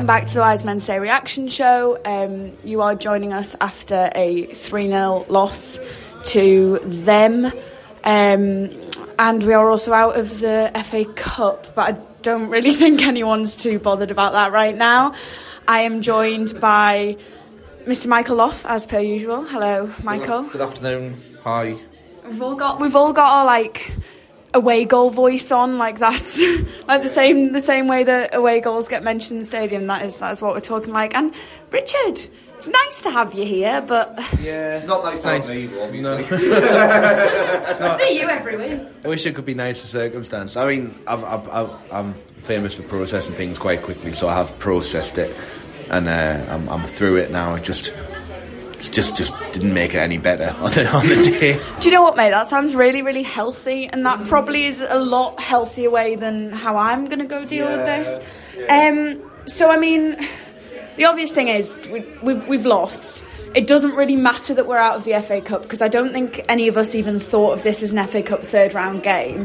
welcome back to the Wise Men Say reaction show. You are joining us after a 3-0 loss to them. And we are also out of the FA Cup, but I don't really think anyone's too bothered about that right now. I am joined by Mr. Michael Loff, as per usual. Hello, Michael. Good afternoon. Hi. We've all got our away goal voice on, like that's like the same way that away goals get mentioned in the stadium. That is what we're talking like. And Richard, it's nice to have you here, but yeah, not nice to have me, obviously. I see you every week. I wish it could be nicer circumstance. I mean, I'm famous for processing things quite quickly, so I have processed it, and I'm through it now. It just didn't make it any better on the day. Do you know what, mate? That sounds really, really healthy, and that probably is a lot healthier way than how I'm going to go deal with this. Yeah. So, I mean, the obvious thing is we've lost. It doesn't really matter that we're out of the FA Cup, because I don't think any of us even thought of this as an FA Cup third round game.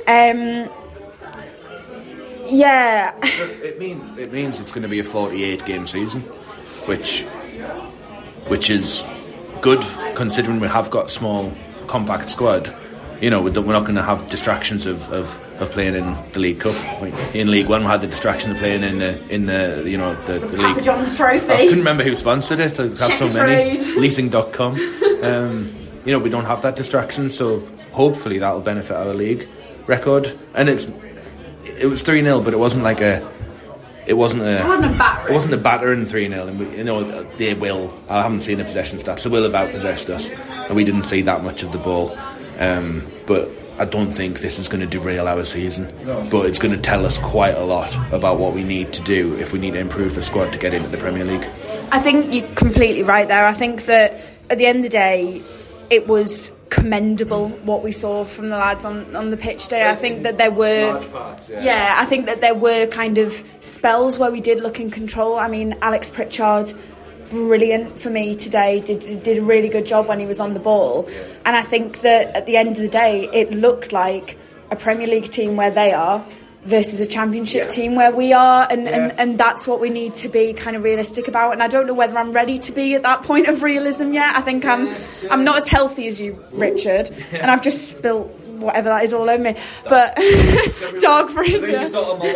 Yeah. It means it's going to be a 48 game season, which is good considering we have got a small, compact squad. You know, we're not going to have distractions of playing in the League Cup. In League One, we had the distraction of playing in the league. Papa John's Trophy. I couldn't remember who sponsored it. I've had so many. Leasing.com. We don't have that distraction, so hopefully that'll benefit our league record. And it was 3-0, but it wasn't like It wasn't a battering. It wasn't a battering 3-0, and they will. I haven't seen the possession stats. They will have outpossessed us, and we didn't see that much of the ball. But I don't think this is going to derail our season. No. But it's going to tell us quite a lot about what we need to do if we need to improve the squad to get into the Premier League. I think you're completely right there. I think that at the end of the day, it was commendable what we saw from the lads on the pitch today. I think that there were large parts, I think that there were kind of spells where we did look in control. I mean, Alex Pritchard, brilliant for me today, did a really good job when he was on the ball. And I think that at the end of the day, it looked like a Premier League team where they are versus a Championship team where we are, and that's what we need to be kind of realistic about. And I don't know whether I'm ready to be at that point of realism yet. I think I'm not as healthy as you, Richard, and I've just spilt whatever that is all over me. But dog Fraser.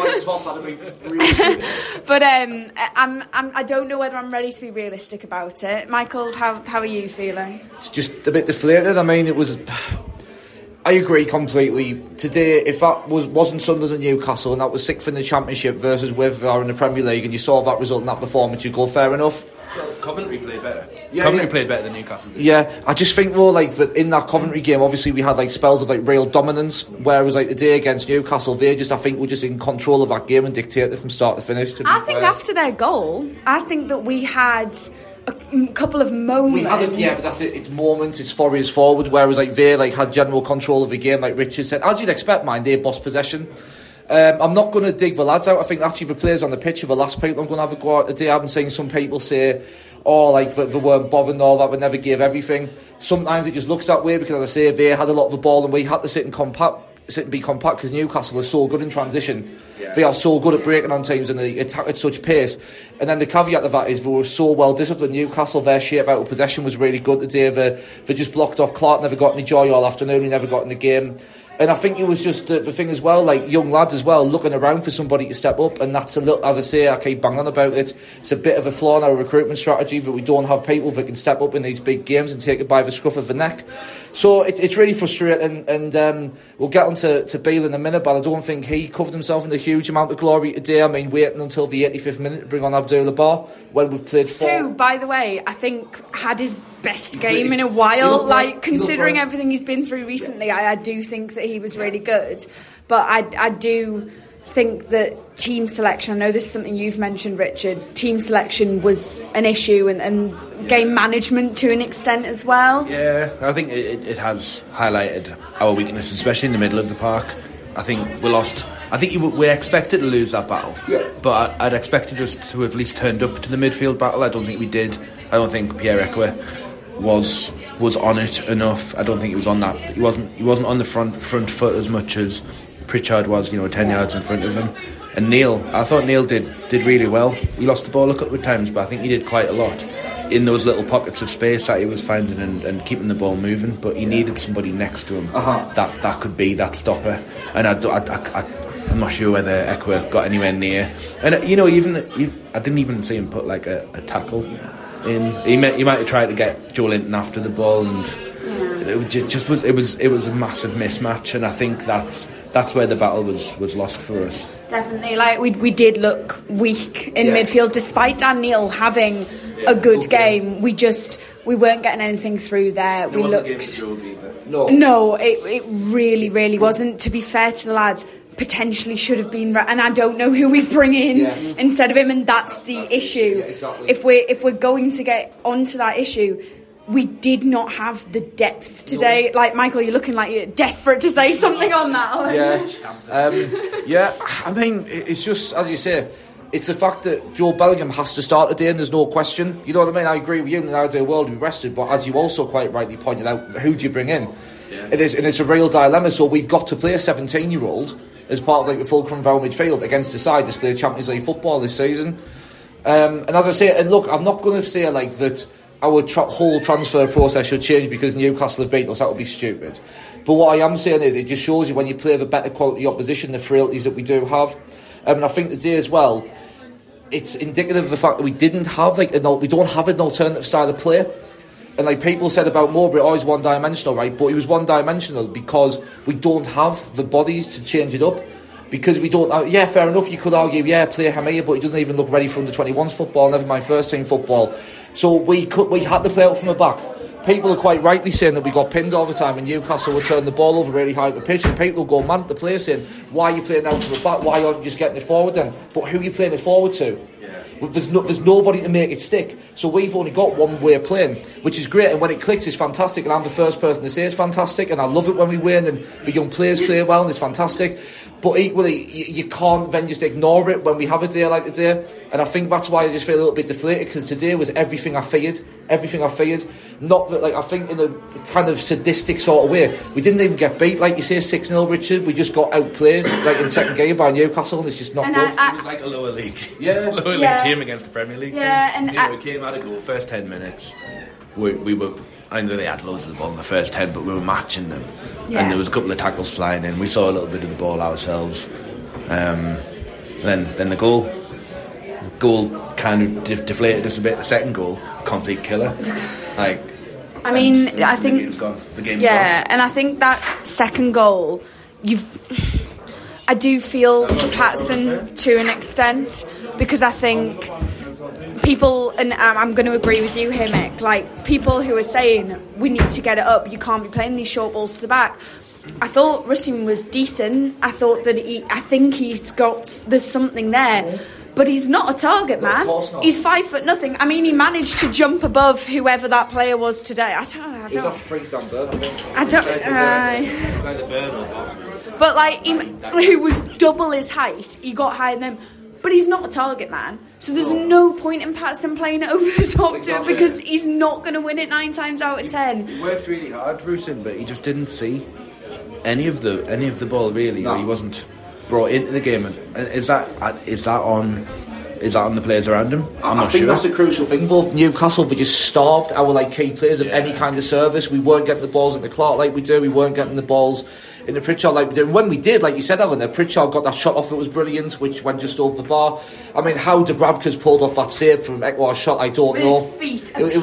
But I don't know whether I'm ready to be realistic about it. Michael, how are you feeling? It's just a bit deflated. I mean, I agree completely. Today, if that wasn't Sunderland and Newcastle and that was sixth in the Championship versus Wither in the Premier League, and you saw that result in that performance, you'd go fair enough. Well, Coventry played better. Coventry played better than Newcastle. Yeah, I just think though, that in that Coventry game, obviously we had spells of real dominance, whereas the day against Newcastle, I think were just in control of that game and dictated from start to finish. I think after their goal, I think that we had a couple of moments. We had it, but that's it. It's moments. It's forward. Whereas they had general control of the game, like Richard said, as you'd expect. They boss possession. I'm not going to dig the lads out. I think actually the players on the pitch are the last people I'm going to have a go at today. I've been seeing some people say, that they weren't bothered and all that, we never gave everything. Sometimes it just looks that way because, as I say, they had a lot of the ball and we had to sit and be compact because Newcastle is so good in transition. They are so good at breaking on teams and they attack at such pace. And then the caveat of that is they were so well disciplined. Newcastle, their shape out of possession was really good today. They just blocked off. Clark never got any joy all afternoon. He never got in the game. And I think it was just the thing as well, young lads as well, looking around for somebody to step up. And that's a little, as I say, I keep banging about it. It's a bit of a flaw in our recruitment strategy that we don't have people that can step up in these big games and take it by the scruff of the neck. So it's really frustrating. And we'll get on to Beale in a minute, but I don't think he covered himself in a huge amount of glory today. I mean, waiting until the 85th minute to bring on Abdullah Bar when we've played four. Who, by the way, I think had his best game in a while. Considering everything he's been through recently, I do think that he was really good. But I do think that team selection, I know this is something you've mentioned, Richard, team selection was an issue and game management to an extent as well. Yeah, I think it has highlighted our weakness, especially in the middle of the park. I think we lost. I think we expected to lose that battle, but I'd expected us to have at least turned up to the midfield battle. I don't think we did. I don't think Pierre-Emerick was on it enough. I don't think he was on that. He wasn't on the front foot as much as Pritchard was. 10 yards in front of him. And Neil, I thought Neil did really well. He lost the ball a couple of times, but I think he did quite a lot in those little pockets of space that he was finding and keeping the ball moving. But he needed somebody next to him that could be that stopper. And I'm not sure whether Ekwah got anywhere near. And I didn't even see him put like a tackle in. He might have tried to get Joe Linton after the ball, and it was a massive mismatch. And I think that's where the battle was lost for us. Definitely, like we did look weak in midfield, despite Dan Neil having a good game. We weren't getting anything through there. We looked. No, it really wasn't. To be fair to the lads, potentially should have been, and I don't know who we bring in instead of him, and that's the issue. Yeah, exactly. If we're going to get onto that issue, we did not have the depth today. No. Like, Michael, you're looking like you're desperate to say something on that. Yeah, I mean, it's just, as you say, it's the fact that Joe Bellingham has to start today, and there's no question. You know what I mean? I agree with you. In an ideal world, we rested, but as you also quite rightly pointed out, who do you bring in? Yeah. It's a real dilemma. So we've got to play a 17-year-old as part of like the Fulcrum Vale midfield against a side that's played Champions League football this season. And as I say, and look, I'm not going to say like that our whole transfer process should change because Newcastle have beaten us. That would be stupid. But what I am saying is, it just shows you when you play the better quality opposition, the frailties that we do have. And I think today as well, it's indicative of the fact that we don't have an alternative style of play. And like people said about Mowbray, he's one-dimensional, right? But he was one-dimensional because we don't have the bodies to change it up. Because we don't... fair enough, you could argue, play Hamia, but he doesn't even look ready for under-21s football, never mind first-team football. So we had to play out from the back. People are quite rightly saying that we got pinned all the time and Newcastle would turn the ball over really high at the pitch, and people will go mad at the player saying, why are you playing out from the back? Why aren't you just getting it forward then? But who are you playing it forward to? There's nobody to make it stick. So we've only got one way of playing, which is great, and when it clicks it's fantastic, and I'm the first person to say it's fantastic, and I love it when we win and the young players play well and it's fantastic. But equally you can't then just ignore it when we have a day like today, and I think that's why I just feel a little bit deflated, because today was everything I feared. Not that, like, I think in a kind of sadistic sort of way, we didn't even get beat, like you say, 6-0, Richard. We just got outplayed like in second game by Newcastle, and it's just not good. It was like a lower league league team against the Premier League team. We came out of goal first 10 minutes. We were, I know they had loads of the ball in the first 10, but we were matching them, and there was a couple of tackles flying in. We saw a little bit of the ball ourselves. Then the goal kind of deflated us a bit. The second goal, complete killer. I think the game's gone. And I think that second goal, I do feel for Patterson to an extent, because I think people, and I'm going to agree with you here, Mick, like people who are saying we need to get it up, you can't be playing these short balls to the back. I thought Rushin was decent. I thought that there's something there. But he's not a target man. He's 5'0". I mean, he managed to jump above whoever that player was today. I don't. He was a freak down Burn, But like, who was double his height, he got higher than him. But he's not a target man, so there's no point in Patterson playing it over the top to him, because he's not going to win it 9 times out of 10. He worked really hard, Rushin, but he just didn't see any of the ball really. No. Or he wasn't brought into the game. And is that on the players around him? I think that's the crucial thing for Newcastle. We just starved our key players of any kind of service. We weren't getting the balls into Clark like we do. We weren't getting the balls into Pritchard like we do. And when we did, like you said, Alan, Pritchard got that shot off that was brilliant, which went just over the bar. I mean, how Dubravka's pulled off that save from Ekwah's shot, I don't know. His feet, it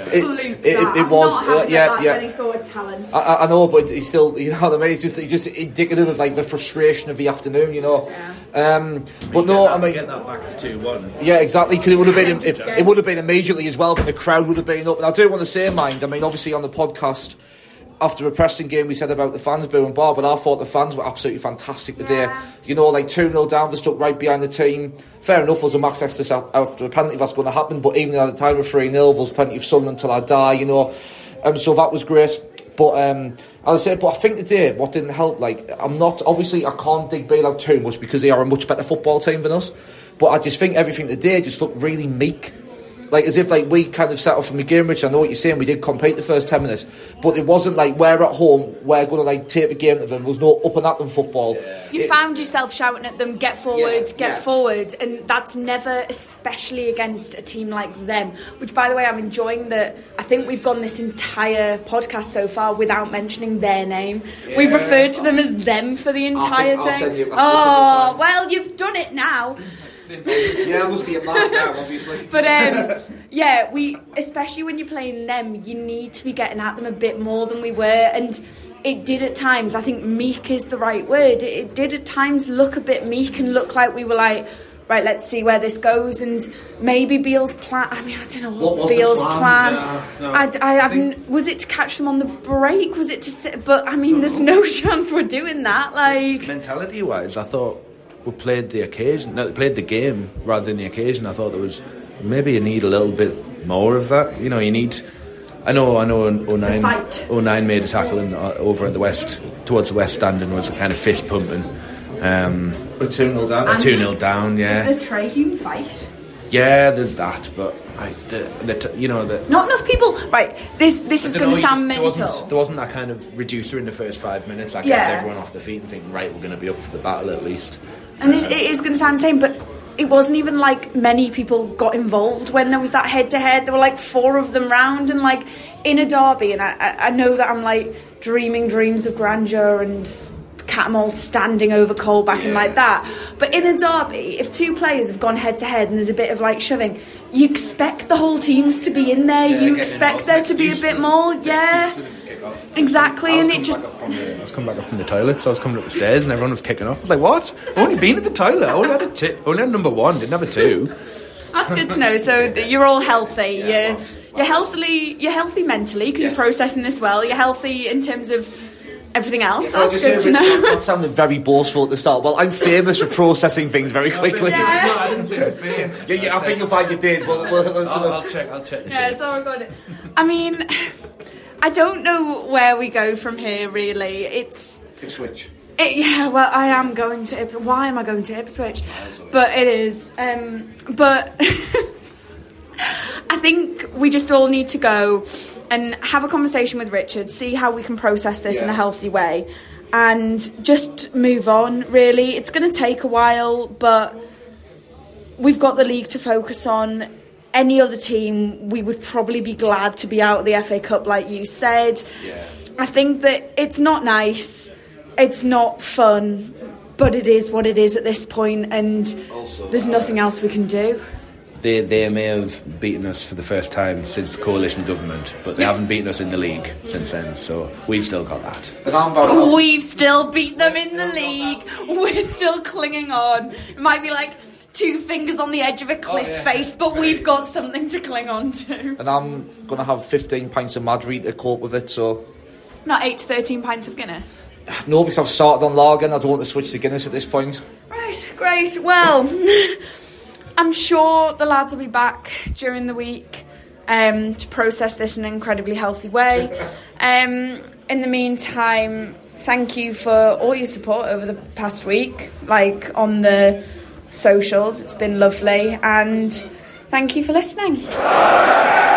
was any sort of talent. I know, but he's still, you know what I mean? It's just indicative of like the frustration of the afternoon, you know. But no, I mean, get that back to 2-1. Yeah, exactly. Because it would have been it would have been immediately as well, but the crowd would have been up. And I do want to say, mind, I mean, obviously on the podcast after a Preston game we said about the fans booing bar, but I thought the fans were absolutely fantastic today. You know, like 2-0 down, they stuck right behind the team. Fair enough, was a max extra after a penalty, that's going to happen, but even at the time of 3-0 there was plenty of sun until I die, you know. So that was great. But as I said, but I think today what didn't help, like, I can't dig Bale out too much because they are a much better football team than us, but I just think everything today just looked really meek. like as if like we kind of set off from the game, Rich. I know what you're saying. We did compete the first 10 minutes, but it wasn't like we're at home, we're going to like take the game to them. There was no up and at them football. You found yourself shouting at them, get forward, get forward, and that's never, especially against a team like them. Which, by the way, I'm enjoying that. I think we've gone this entire podcast so far without mentioning their name. We've referred to them as them for the entire thing. Well, you've done it now. Yeah, it must be a mark now, obviously. But we, especially when you're playing them, you need to be getting at them a bit more than we were, and it did at times. I think meek is the right word. It did at times look a bit meek and look like we were like, right, let's see where this goes, and maybe Beale's plan. I mean, I don't know what Beale's plan. I haven't. Was it to catch them on the break? Was it to sit? But I mean, there's no chance we're doing that. Like mentality-wise, I thought we played the occasion. No, played the game rather than the occasion. I thought there was maybe you need a little bit more of that. You know, you need. I know. 09 made a tackle over at the west, towards the west stand, and was a kind of fist pumping. A 2-0 down. A 2-0 down, yeah. The Trahune fight. Yeah, there's that, but not enough people. Right, this is going to sound mental. There wasn't that kind of reducer in the first 5 minutes that gets everyone off their feet and thinking, right, we're going to be up for the battle at least. And it is going to sound the same, but it wasn't even like many people got involved when there was that head-to-head. There were like 4 of them round, and like in a derby, and I know that I'm like dreaming dreams of grandeur and Cattermole standing over Colback and like that, but in a derby, if 2 players have gone head to head and there's a bit of like shoving, you expect the whole teams to be in there. You expect there to be a bit more. Exactly. And it just I was coming back up from the toilet, so I was coming up the stairs and everyone was kicking off. I was like, what? I've only been at the toilet. I only had number 1, didn't have a 2. That's good to know. So you're all healthy. You're healthy mentally because you're processing this well. You're healthy in terms of everything else. That's good to know. That sounded very boastful at the start. Well, I'm famous for processing things very quickly. I didn't say famous. I think you'll find you did. I'll check the tapes. Yeah, it's all recorded. I mean, I don't know where we go from here, really. It's Ipswich. Well, I am going to Ipswich. Why am I going to Ipswich? But it is. But I think we just all need to go and have a conversation with Richard, see how we can process this in a healthy way, and just move on, really. It's going to take a while, but we've got the league to focus on. Any other team, we would probably be glad to be out of the FA Cup, like you said. I think that it's not nice, it's not fun, but it is what it is at this point, and also, there's nothing else we can do. They may have beaten us for the first time since the coalition government, but they haven't beaten us in the league since then, so we've still got that. We've still beat them in the league. We're still clinging on. It might be like 2 fingers on the edge of a cliff face, but we've got something to cling on to. And I'm going to have 15 pints of Madrid to cope with it, so... Not 8 to 13 pints of Guinness? No, because I've started on lager and I don't want to switch to Guinness at this point. Right, great. Well... I'm sure the lads will be back during the week to process this in an incredibly healthy way. In the meantime, thank you for all your support over the past week, like on the socials. It's been lovely, and thank you for listening.